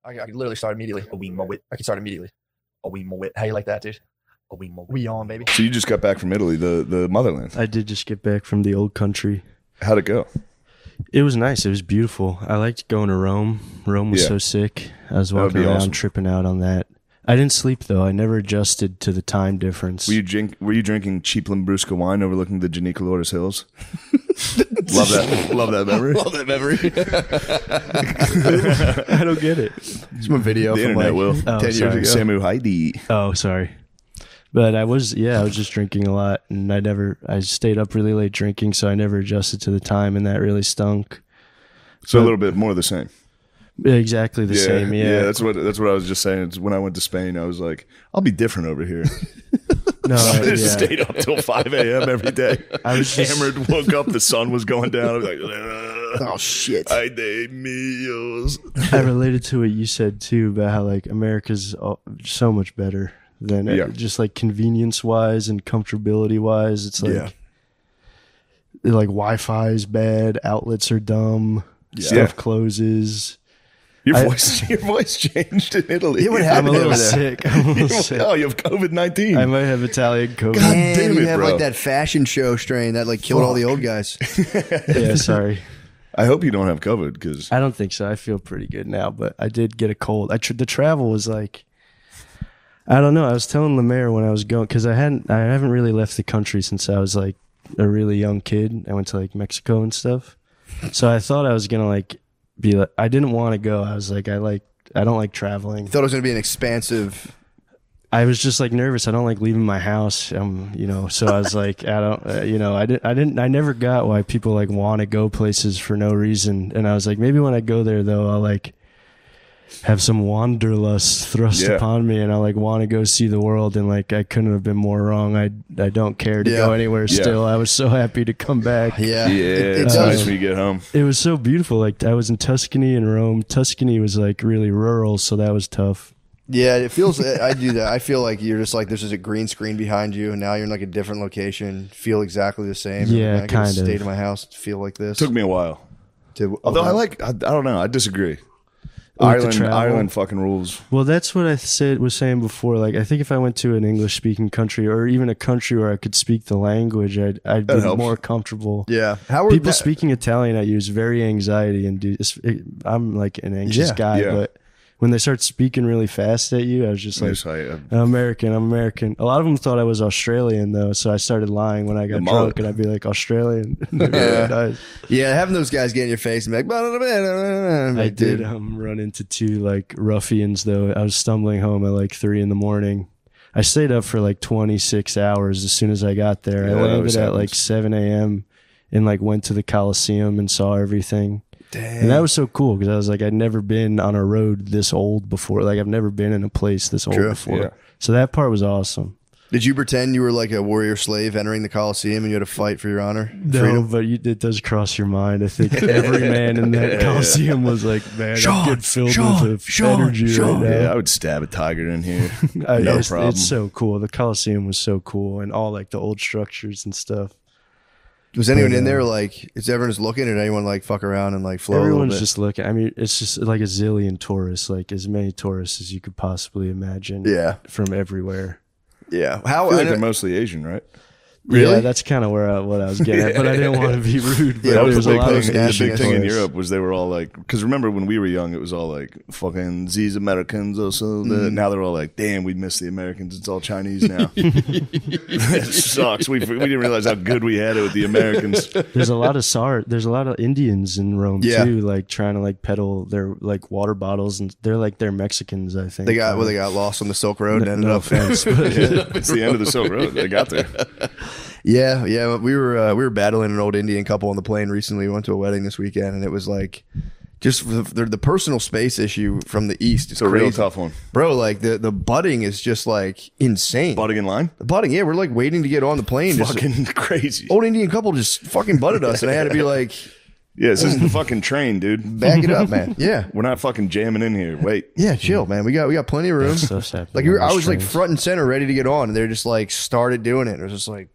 I could literally start immediately. We mow it. I could start immediately. We mow it. How you like that, dude? We mow it. We on, baby. So you just got back from Italy, the motherland. I did just get back from the old country. How'd it go? It was nice. It was beautiful. I liked going to Rome. Rome was so sick. I was walking around, awesome. tripping out on that. I didn't sleep, though. I never adjusted to the time difference. Were you drinking cheap Lambrusco wine overlooking the Janica Lourdes Hills? Love that memory. Love that memory. I don't get it. It's one video The from internet like will. 10 years sorry. ago. Samu Heidi. Oh, sorry. But I was just drinking a lot, and I stayed up really late drinking, so I never adjusted to the time, and that really stunk. So a little bit more of the same. Exactly the same, yeah. That's what I was just saying. It's when I went to Spain, I was like, I'll be different over here. No, I just stayed up till 5 a.m. every day. I was hammered, woke up, the sun was going down. I was like, Oh, shit. ay de míos. I related to what you said too about how like America's so much better than just like convenience wise and comfortability wise. It's like like Wi-Fi is bad, outlets are dumb, stuff closes. Your voice changed in Italy. Yeah, what I'm happened a little over there? sick. I'm a little sick. Oh, you have COVID-19. I might have Italian COVID. God damn you it, have bro. like that fashion show strain that like killed all the old guys. Yeah, sorry. I hope you don't have COVID because I don't think so. I feel pretty good now, but I did get a cold. The travel was like, I don't know. I was telling Lemaire when I was going, because I haven't really left the country since I was like a really young kid. I went to like Mexico and stuff. So I thought I was gonna like be like, I didn't want to go. I was like, I don't like traveling. Thought it was going to be an expansive. I was just like nervous. I don't like leaving my house. So I was like, I never got why people like want to go places for no reason. And I was like, maybe when I go there though, I'll like have some wanderlust thrust upon me, and I like want to go see the world. And like, I couldn't have been more wrong. I don't care to go anywhere still. I was so happy to come back. Yeah. it's nice when you get home. It was so beautiful. Like I was in Tuscany and Rome. Tuscany was like really rural, so that was tough. Yeah, it feels. I do that. I feel like you're just like there's just a green screen behind you, and now you're in like a different location. Feel exactly the same. Yeah, I can kind of. stay to my house, feel like this. Took me a while. Although I don't know. I disagree. With the travel. Ireland fucking rules. Well, that's what I was saying before. Like, I think if I went to an English-speaking country, or even a country where I could speak the language, I'd be more comfortable. Yeah, how are People speaking Italian, I use very anxiety induced. I'm like an anxious guy, but when they start speaking really fast at you, I was just like, I'm American. A lot of them thought I was Australian though, so I started lying when I got drunk, and I'd be like Australian. Yeah, having those guys get in your face and be like, I did run into two like ruffians though. I was stumbling home at like 3 a.m. I stayed up for like 26 hours as soon as I got there. I landed at like 7 a.m. and like went to the Coliseum and saw everything. Damn. And that was so cool because I was like, I'd never been on a road this old before. Like I've never been in a place this old before. Yeah. So that part was awesome. Did you pretend you were like a warrior slave entering the Coliseum and you had to fight for your honor? No, freedom? but it does cross your mind. I think every man in that Coliseum was like, man, I'm getting filled with energy right now. Yeah, I would stab a tiger in here. No problem. It's so cool. The Coliseum was so cool, and all like the old structures and stuff. Was anyone in there like, is everyone just looking, or did anyone like fuck around and like flow Everyone's a little bit? just looking. I mean, it's just like a zillion tourists, like as many tourists as you could possibly imagine. Yeah. From everywhere. Yeah. I feel like they're mostly Asian, right? Really? Yeah, that's kind of what I was getting at, but I didn't want to be rude. But That was a the lot of big thing in Europe was they were all like, because remember when we were young, it was all like, fucking these Americans also. Now they're all like, damn, we miss the Americans. It's all Chinese now. It sucks. We didn't realize how good we had it with the Americans. There's a lot of Indians in Rome too, like trying to like peddle their like water bottles, and they're Mexicans, I think. They got lost on the Silk Road and ended up. It's the end of the Silk Road. They got there. Yeah. We were battling an old Indian couple on the plane recently. We went to a wedding this weekend, and it was like just the personal space issue from the East. It's a real tough one, bro. Like the butting is just like insane. Butting in line. The butting, yeah. We're like waiting to get on the plane. Fucking crazy. Old Indian couple just fucking butted us, and I had to be like, yeah, this isn't the fucking train, dude. Back it up, man. Yeah, we're not fucking jamming in here. Wait. Yeah, chill, man. We got plenty of room. So like I was like front and center, ready to get on, and they just like started doing it. It was just like.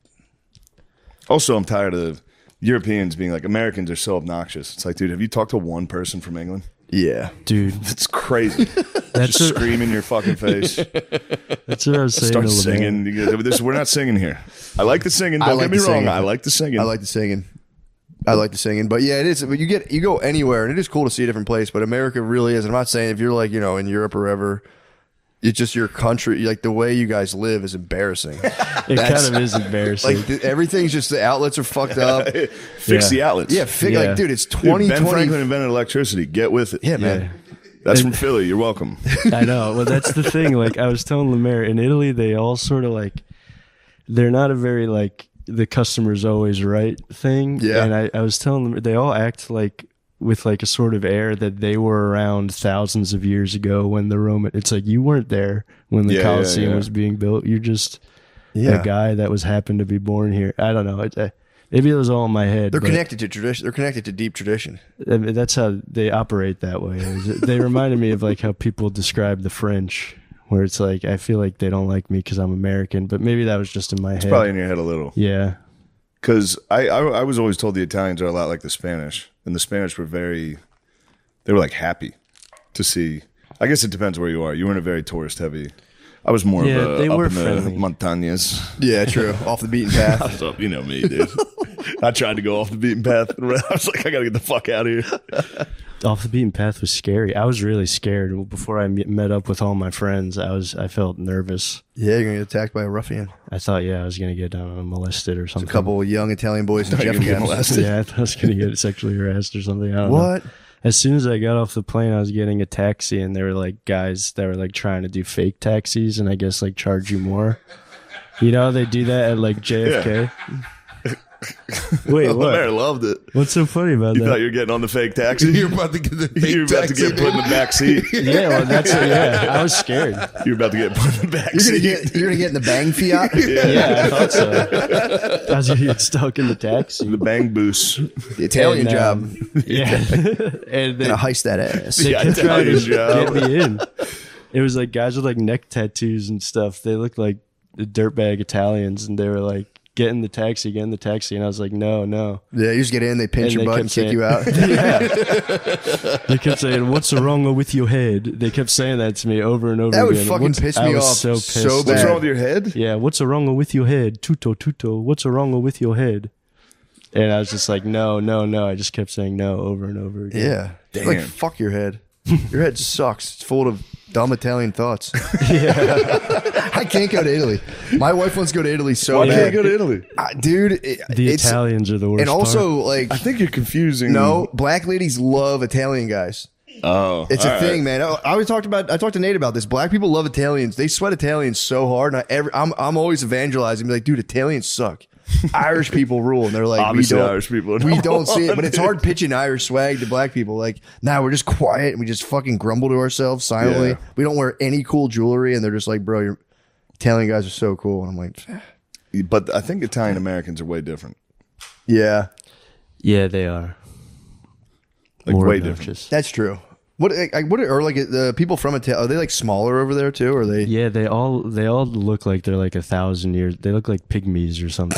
Also, I'm tired of Europeans being like, Americans are so obnoxious. It's like, dude, have you talked to one person from England? Yeah. dude. It's crazy. That's Just what, scream in your fucking face. that's what I was saying. Start to singing. Lemaire. We're not singing here. I like the singing. I Don't like get me the wrong. singing. I like the singing. I like the singing. But yeah, it is. But you go anywhere, and it is cool to see a different place. But America really is. And I'm not saying if you're like in Europe or wherever, it's just your country. Like the way you guys live is embarrassing. It kind of is embarrassing. Like everything's just the outlets are fucked up. Fix the outlets. Yeah, Yeah. like dude, it's Dude, 2020. Ben Franklin invented electricity. Get with it. Yeah, man. Yeah. That's from Philly. You're welcome. I know. Well, that's the thing. Like I was telling Lemaire, in Italy, they all sort of like, they're not a very like the customer's always right thing. Yeah. And I was telling them, they all act like with like a sort of air that they were around thousands of years ago when the Roman, it's like you weren't there when the Yeah, Colosseum yeah. was being built. You're just Yeah. a guy that was happened to be born here. I don't know. Maybe it was all in my head. They're but connected to tradition. They're connected to deep tradition. I mean, that's how they operate that way. They reminded me of like how people describe the French, where it's like I feel like they don't like me because I'm American, but maybe that was just in my It's head. probably in your head a little. Yeah, Because I was always told the Italians are a lot like the Spanish, and the Spanish were they were like happy to see. I guess it depends where you are. You were in a very tourist heavy. I was more Yeah, of a they up were in the friendly. montañas. Yeah, true. Off the beaten path. So, you know me, dude. I tried to go off the beaten path. I was like, I gotta get the fuck out of here. off the beaten path was scary. I was really scared before I met up with all my friends. I felt nervous. Yeah, you're gonna get attacked by a ruffian. I thought, I was gonna get molested or something. A couple of young Italian boys in Thought you were Jeff gonna get caps. molested. Yeah, I thought I was gonna get sexually harassed or something. I don't know. What? As soon as I got off the plane, I was getting a taxi, and there were like guys that were like trying to do fake taxis, and I guess like charge you more. You know, they do that at like JFK. Wait, Lemaire what? loved it. What's so funny about You that? thought you were getting on the fake taxi. You're about to get the You were about to get put in the back seat. Yeah, well, I was scared. You were about to get put in the back You're seat. gonna get in the bang Fiat. Yeah, I thought so. I was gonna get stuck in the taxi. The bang boost. The Italian And, job. Yeah, and Gonna heist that ass. they Yeah, kept trying to Italian job. get me in. It was like guys with like neck tattoos and stuff. They looked like the dirtbag Italians, and they were like, get in the taxi, and I was like, no. Yeah, you just get in, they pinch And your they butt and kept kick you out. They kept saying, "What's wrong with your head?" They kept saying that to me over and over That would again. fucking Once- piss I me was off so pissed. so What's bad. wrong with your head? Yeah, what's wrong with your head? Tuto. What's wrong with your head? And I was just like, no. I just kept saying no over and over again. Yeah. Damn. Like, fuck your head. Your head sucks. It's full of dumb Italian thoughts. I can't go to Italy. My wife wants to go to Italy so Why bad. can't you go to Italy? Dude, The it's, Italians are the worst. and also, part. like, I think you're confusing. no, black ladies love Italian guys. Oh, It's a all thing, right. man. I talked to Nate about this. Black people love Italians. They sweat Italians so hard. And I'm always evangelizing. Be like, dude, Italians suck. Irish people rule, and they're like, Obviously, we don't, Irish people are we number don't see it, one, but it's dude. hard pitching Irish swag to black people. Like, we're just quiet and we just fucking grumble to ourselves silently. Yeah. We don't wear any cool jewelry, and they're just like, bro, your Italian guys are so cool. And I'm like, But I think Italian Americans are way different. yeah, yeah, they are Like more way obnoxious. that's true. What are like the people from Italy? Are they like smaller over there too? Or are they? Yeah, they all look like they're like 1,000 years. They look like pygmies or something.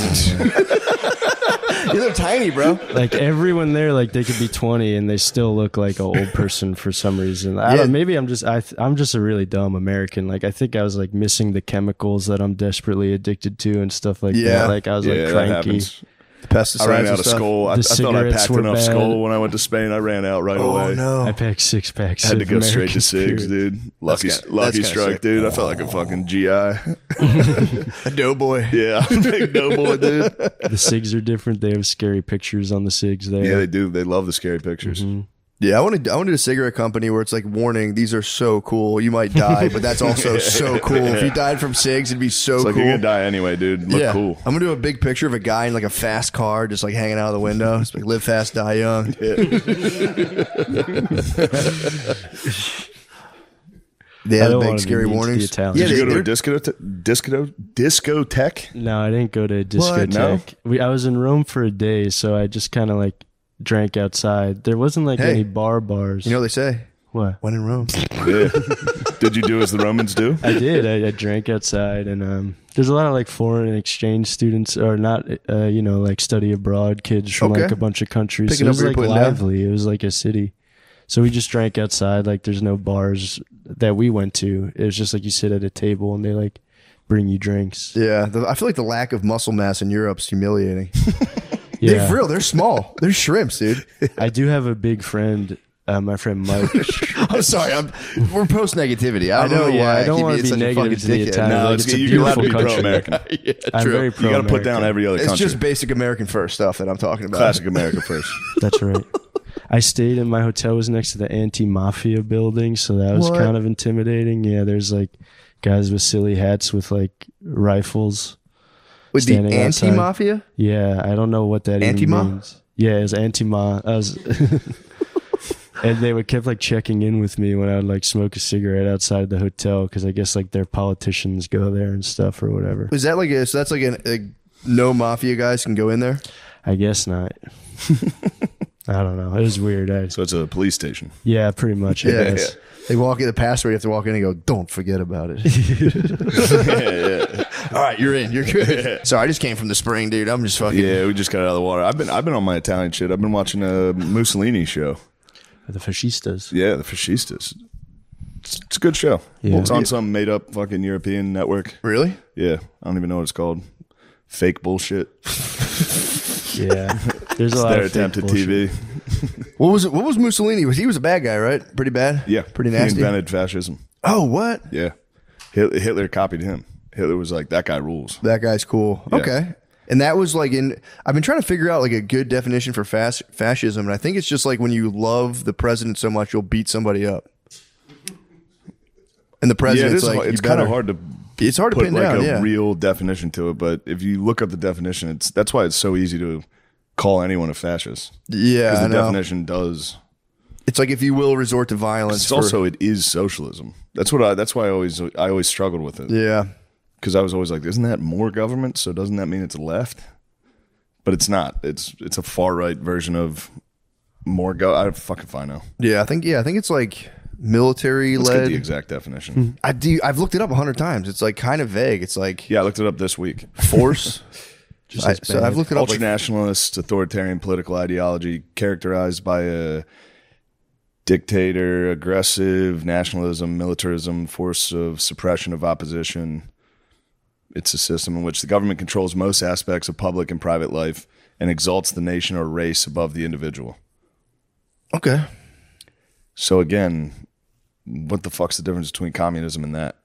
Yeah, they're tiny, bro. Like everyone there, like they could be 20 and they still look like an old person for some reason. I Yeah. don't, maybe I'm just a really dumb American. Like I think I was like missing the chemicals that I'm desperately addicted to and stuff like Yeah. that. Like I was Yeah, like that cranky. happens. Pesticides. I ran and out of stuff. skull. I The thought I cigarettes packed were enough bad. skull when I went to Spain. I ran out right Oh away. no! I packed 6 packs. I had to of go straight American to SIGs, Spirit. dude. Lucky that's kinda strike, sick. dude. I felt like a fucking GI. A doughboy. Yeah, I'm a big doughboy, dude. The SIGs are different. They have scary pictures on the SIGs there. Yeah, they do. They love the scary pictures. Yeah, I wanted a cigarette company where it's like, warning, these are so cool. You might die, but that's also so cool. If you died from cigs, it'd be so It's like cool. you're gonna die anyway, dude. Look yeah, cool. I'm gonna do a big picture of a guy in like a fast car, just like hanging out of the window. It's like, live fast, die young. They I have don't big wanna be scary mean to the warnings. Italians. Yeah, Did you go to they're- a discotheque? No, I didn't go to a discotheque. I was in Rome for a day, so I just kind of like drank outside. There wasn't like Hey. any bars. you know what they say? What? When in Rome. Yeah. Did you do as the Romans do? I did. I drank outside, and there's a lot of like foreign exchange students, or not, like study abroad kids from Okay. like a bunch of countries. Picking So it up was what you're like putting down. lively. It was like a city. So we just drank outside. Like there's no bars that we went to. It was just like you sit at a table and they like bring you drinks. Yeah, I feel like the lack of muscle mass in Europe's humiliating. Yeah. They're real. They're small. They're shrimps, dude. I do have a big friend, my friend Mike. I'm sorry. We're post negativity. I don't know why. I don't want to keep be being such a negative to the fucking dickhead. Italians. No, Like, it's, it's a you're allowed to beautiful be country. pro-American. Yeah, I'm true. very You pro. got to put down every other It's country. just basic American first stuff that I'm talking about. Classic America first. That's right. I stayed in my hotel was next to the anti-mafia building, so that was What? kind of intimidating. Yeah, there's like guys with silly hats with like rifles. With the standing outside. anti-mafia? Yeah, I don't know what that even Anti-ma? means. Yeah, it was anti-ma. And they would kept like checking in with me when I would like smoke a cigarette outside the hotel because I guess like their politicians go there and stuff or whatever. Is that like so that's like no mafia guys can go in there? I guess not. I don't know. It was weird. So it's a police station. Yeah, pretty much. I guess. They walk in the password. You have to walk in and go, don't forget about it. All right, you're in. You're good. So I just came from the spring, dude. I'm just fucking. Yeah, we just got out of the water. I've been on my Italian shit. I've been watching a Mussolini show. The fascistas. Yeah, the Fascistas. It's a good show. Yeah. It's on some made up fucking European network. Really? Yeah, I don't even know what it's called. Fake bullshit. Yeah. There's a lot Their of fake attempt at bullshit. TV. What was Mussolini? He was a bad guy, right? Pretty bad? Yeah, Pretty He nasty? invented fascism. Oh, what? Yeah, Hitler copied him. Hitler was like, that guy rules. That guy's cool. Yeah. Okay. And that was like I've been trying to figure out like a good definition for fascism. And I think it's just like when you love the president so much, you'll beat somebody up. And the Yeah, president's it is, like, it's you kind of better- hard to It's hard to put pin like down. a Yeah. real definition to it. But if you look up the definition, that's why it's so easy to call anyone a fascist. Yeah. Because I the know. definition does. It's like if you will resort to violence. It's also it is socialism. That's why I always struggled with it. Yeah. Because I was always like, isn't that more government? So doesn't that mean it's left? But it's not. It's a far right version of more I fucking fine now. Yeah. I think it's like military Let's get led. the exact definition. I've looked it up 100 times. It's like kind of vague. It's like Yeah, I looked it up this week. force. Just as So bad. I've looked it up. Like, Ultranationalist, authoritarian political ideology characterized by a dictator, aggressive nationalism, militarism, force of suppression of opposition. It's a system in which the government controls most aspects of public and private life and exalts the nation or race above the individual. okay. So again, what the fuck's the difference between communism and that?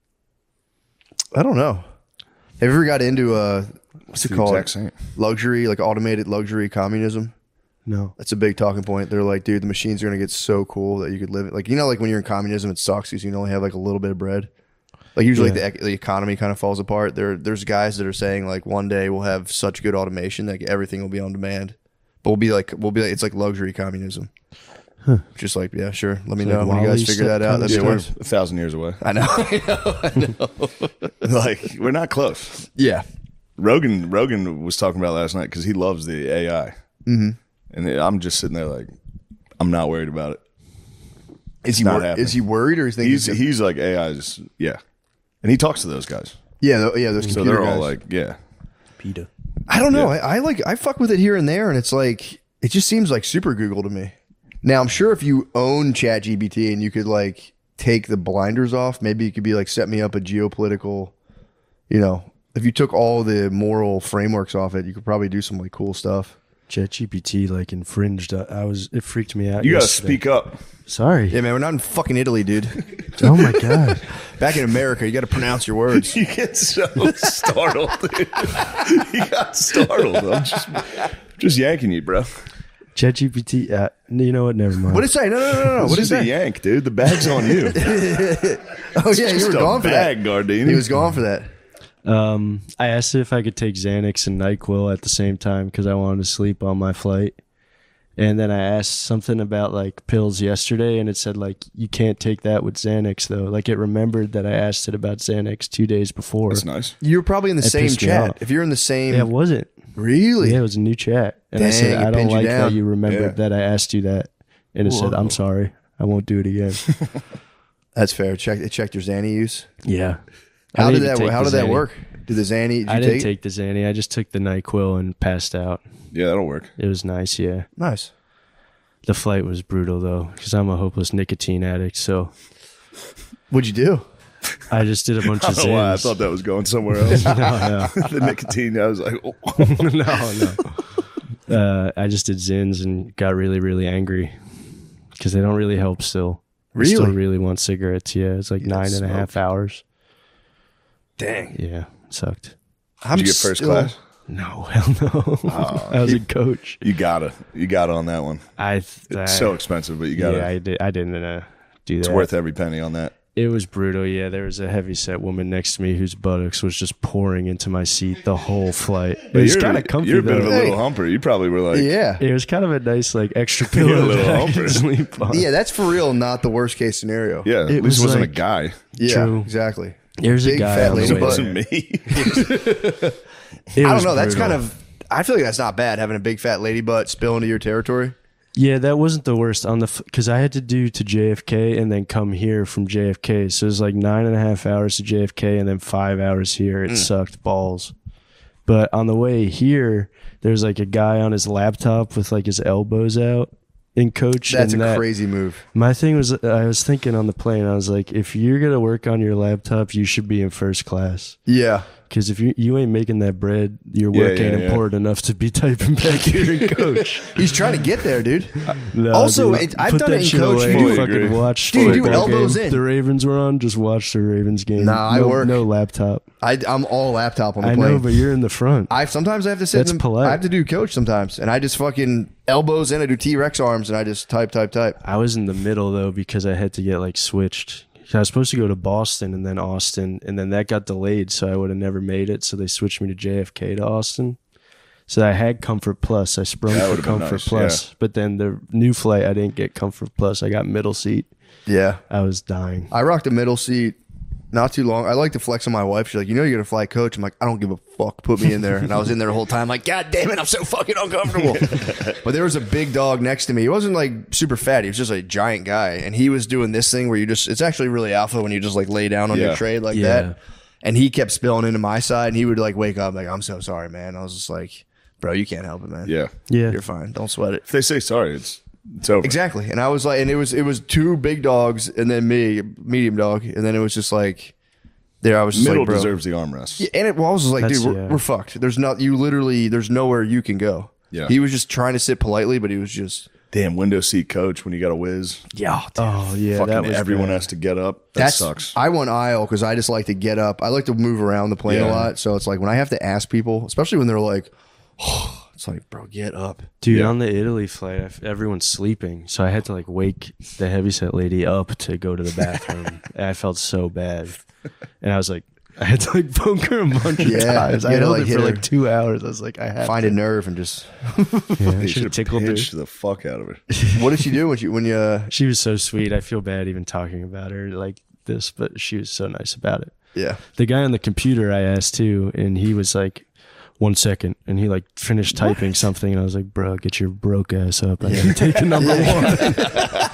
I don't know. Have you ever got into what's it the called? exact same. Luxury, like automated luxury communism. No. That's a big talking point. They're like, dude, the machines are gonna get so cool that you could live it. Like, you know, like when you're in communism, it sucks because you can only have like a little bit of bread. Like usually, Yeah. the economy kind of falls apart. There's guys that are saying like one day we'll have such good automation that everything will be on demand, but we'll be like it's like luxury communism. Just like, yeah, sure. Let me It's know like when you guys WALL-E figure that out. kind of That'd be Yeah, we're cool. 1,000 years away. I know. I know. Like, we're not close. Yeah. Rogan was talking about last night because he loves the AI. Mm-hmm. And I'm just sitting there like, I'm not worried about it. Is he not happening. is he worried or is he thinking He's like, AI is, yeah. And he talks to those guys. yeah, those So computer they're all guys. like, yeah. PETA. I don't know. Yeah. I fuck with it here and there, and it's like it just seems like super Google to me. Now I'm sure if you own ChatGPT and you could like take the blinders off, maybe you could be like set me up a geopolitical, you know, if you took all the moral frameworks off it, you could probably do some like cool stuff. ChatGPT like infringed. It freaked me out. You got to yesterday. speak up. Sorry. Yeah, man, we're not in fucking Italy, dude. Oh my god. Back in America, you got to pronounce your words. You get so startled, dude. You got startled. I'm just yanking you, bro. ChatGPT. You know what? Never mind. What did it say? No. What is a yank, dude? The bag's on you. Oh yeah, you Just were a gone for that. bag, Gardini. He was gone for that. I asked it if I could take Xanax and NyQuil at the same time because I wanted to sleep on my flight. And then I asked something about like pills yesterday, and it said like you can't take that with Xanax though. Like it remembered that I asked it about Xanax 2 days before. That's nice. You're probably in the That same pissed me chat. off. If you're in the same, Yeah, it wasn't. really? Yeah, it was a new chat, and I Dang, said it I don't pinned you like down. that you remembered Yeah. that I asked you that, and it said Whoa. I'm sorry, I won't do it again. That's fair. It checked your Xanny use. Yeah. I How did didn't that? take How the did that Xanny. work? Did the Xanny? Did you I didn't take? take the Xanny. I just took the NyQuil and passed out. Yeah, that'll work. It was nice. Yeah. Nice. The flight was brutal though, because I'm a hopeless nicotine addict. So What'd you do? I just did a bunch I of don't know why I Zins. thought that was going somewhere else. No, The nicotine, I was like, oh. no. I just did Zins and got really, really angry because they don't really help still. I Really? still really want cigarettes. Yeah, it's like You don't 9.5 hours. Dang. Yeah, it sucked. Did you get first class? No, hell no. I was a coach. You gotta on that one. It's so expensive, but you gotta. Yeah, I didn't do that. It's worth every penny on that. It was brutal. Yeah, there was a heavyset woman next to me whose buttocks was just pouring into my seat the whole flight. It was kind of comfy You're a bit of a though. little humper. You probably were like, Yeah. It was kind of a nice like extra You're a pillow little that I humper. could sleep on. Yeah, that's for real not the worst case scenario. yeah. At It least it was wasn't like- a guy. Yeah, True. exactly. There's a Big guy fat on the lady It way butt. wasn't there. me. It I was don't know. That's brutal. kind of. I feel like that's not bad having a big fat lady butt spill into your territory. Yeah, that wasn't the worst on the because I had to do to JFK and then come here from JFK, so it was like 9.5 hours to JFK and then 5 hours here. It sucked balls. But on the way here, there's like a guy on his laptop with like his elbows out in coach. That's and a that, crazy move. My thing was, I was thinking on the plane, I was like, if you're gonna work on your laptop, you should be in first class. Yeah. Because if you ain't making that bread, your Yeah, work yeah, ain't yeah. important enough to be typing back here in coach. He's trying to get there, dude. No, Also, dude, I've put done that it in shit coach. away. You do- Fucking agree. watch Dude, the you do football elbows game. in. The Ravens were on. Just watch the Ravens game. Nah, I work. No laptop. I'm all laptop on the I plane. know, but you're in the front. Sometimes I have to sit. That's polite. I have to do coach sometimes, and I just fucking elbows in. I do T-Rex arms, and I just type. I was in the middle though because I had to get like switched. I was supposed to go to Boston and then Austin, and then that got delayed, so I would have never made it. So they switched me to JFK to Austin. So I had Comfort Plus. I sprung That for would've been Comfort nice, Plus, but then the new flight I didn't get Comfort Plus. I got middle seat. Yeah, I was dying. I rocked a middle seat. Not too long. I like to flex on my wife. She's like, you're gonna fly coach. I'm like, I don't give a fuck. Put me in there. And I was in there the whole time. Like, God damn it, I'm so fucking uncomfortable. But there was a big dog next to me. He wasn't like super fat. He was just a giant guy. And he was doing this thing where it's actually really alpha when you just like lay down on your Yeah. tray like Yeah. that. And he kept spilling into my side, and he would like wake up like, I'm so sorry, man. I was just like, bro, you can't help it, man. Yeah. Yeah. You're fine. Don't sweat it. If they say sorry, it's over. Exactly. And I was like, and it was two big dogs and then me, medium dog. And then it was just like, there I was just Middle like, bro. deserves the armrest. Yeah, and I was just like, That's- dude, yeah. we're fucked. There's nowhere you can go. Yeah. He was just trying to sit politely, but he was just, Damn, window seat coach when you got a whiz. yeah. Oh yeah, Fucking that was everyone bad. has to get up. That sucks. I went aisle because I just like to get up. I like to move around the plane a Yeah. lot. So it's like when I have to ask people, especially when they're like, it's like, bro, get up. Dude, Yeah. on the Italy flight, everyone's sleeping, so I had to like wake the heavyset lady up to go to the bathroom. And I felt so bad, and I was like, I had to like poke her a bunch of Yeah, times. you I had to, held like, it hit for her. like 2 hours. I was like, I have Find a nerve and just, Yeah, I You should have should have tickled her. pinched the fuck out of her. what did she do when you, She was so sweet. I feel bad even talking about her like this, but she was so nice about it. yeah. The guy on the computer I asked too, and he was like, 1 second, and he like finished typing something, and I was like, bro, get your broke ass up. I gotta take a number one.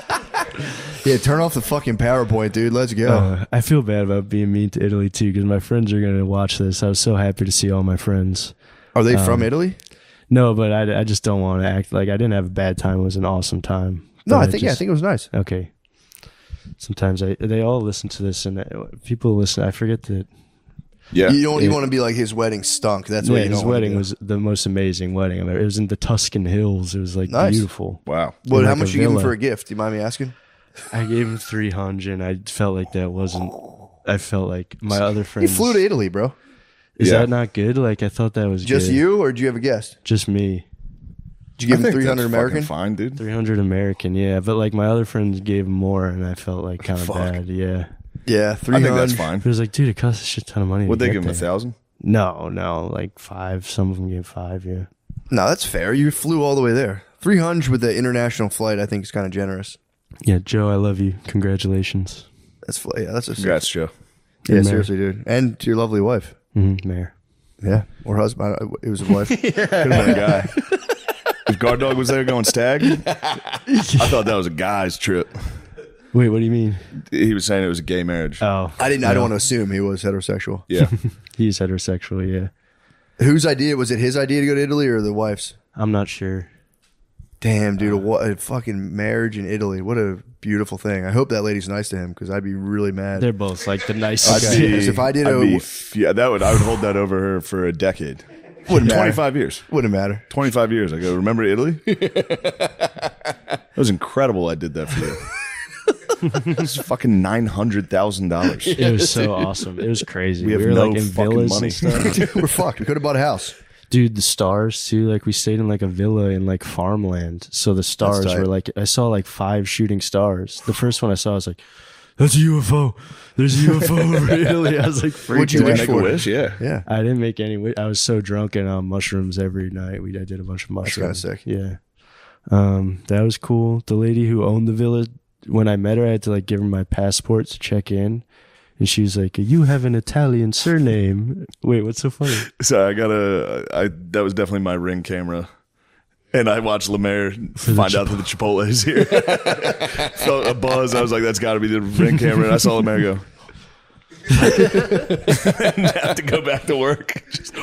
Yeah, turn off the fucking PowerPoint, dude. Let's go. I feel bad about being mean to Italy too, because my friends are gonna watch this. I was so happy to see all my friends. Are they from Italy? No, but I just don't want to act like I didn't have a bad time. It was an awesome time. No, But I think it was nice. okay. Sometimes they all listen to this, and people listen. I forget that. Yeah. You want to be like his wedding stunk. That's what Yeah, you his don't wanna wedding do. was the most amazing wedding I've ever. It was in the Tuscan Hills. It was like Nice. beautiful. Wow. What? in How like much a you give him villa. for a gift? Do you mind me asking? I gave him 300, and I felt like that wasn't. I felt like my other You friends. flew to Italy, bro. Is Yeah. that not good? Like I thought that was Just good. you, or did you have a guest? Just me. Did you give I him think 300 that's American? fucking fine, dude. 300 American, yeah. But like my other friends gave more, and I felt like kind of Fuck. bad. Yeah. Yeah, I 300. think that's fine. It was like, dude, it costs a shit ton of money. Would to they get give him there. 1,000? No, like 5. Some of them gave 5. Yeah. No, that's fair. You flew all the way there. 300 with the international flight, I think, is kind of generous. Yeah, Joe, I love you. Congratulations. That's a Congrats, Joe. yeah, And seriously, dude, and to your lovely wife. Mayor. Yeah, or husband. It was a wife. Could have been a guy. If Guard Dog was there going stag, I thought that was a guy's trip. Wait, what do you mean? He was saying it was a gay marriage. Oh, I don't want to assume he was heterosexual. Yeah. he's heterosexual. Yeah, Whose idea was it? His idea to go to Italy or the wife's? I'm not sure. Damn, dude, what a fucking marriage in Italy. What a beautiful thing. I hope that lady's nice to him because I'd be really mad. They're both like the nicest. Okay. Yes, if I did, I would hold that over her for a decade. Wouldn't matter. 25 years. Wouldn't matter. 25 years. I go, remember Italy? That was incredible. I did that for you. It's fucking $900,000. It was so awesome. It was crazy. We We have were no like in fucking villas money. and stuff. We're fucked. We could have bought a house. Dude, the stars too. Like we stayed in like a villa in like farmland. So the stars tight. were like, I saw like 5 shooting stars. The first one I saw, I was like, that's a UFO. There's a UFO over Italy. I was like, What'd you freaking wish out. Make a for? wish, yeah. Yeah. I didn't make any. I was so drunk and on mushrooms every night. I did a bunch of mushrooms. kinda sick. Yeah. That was cool. The lady who owned the villa, when I met her, I had to like give her my passport to check in. And she was like, you have an Italian surname. Wait, what's so funny? So that was definitely my Ring camera. And I watched Lemaire find out that the Chipotle is here. Felt a buzz. I was like, that's got to be the Ring camera. And I saw Lemaire go. And have to go back to work. Just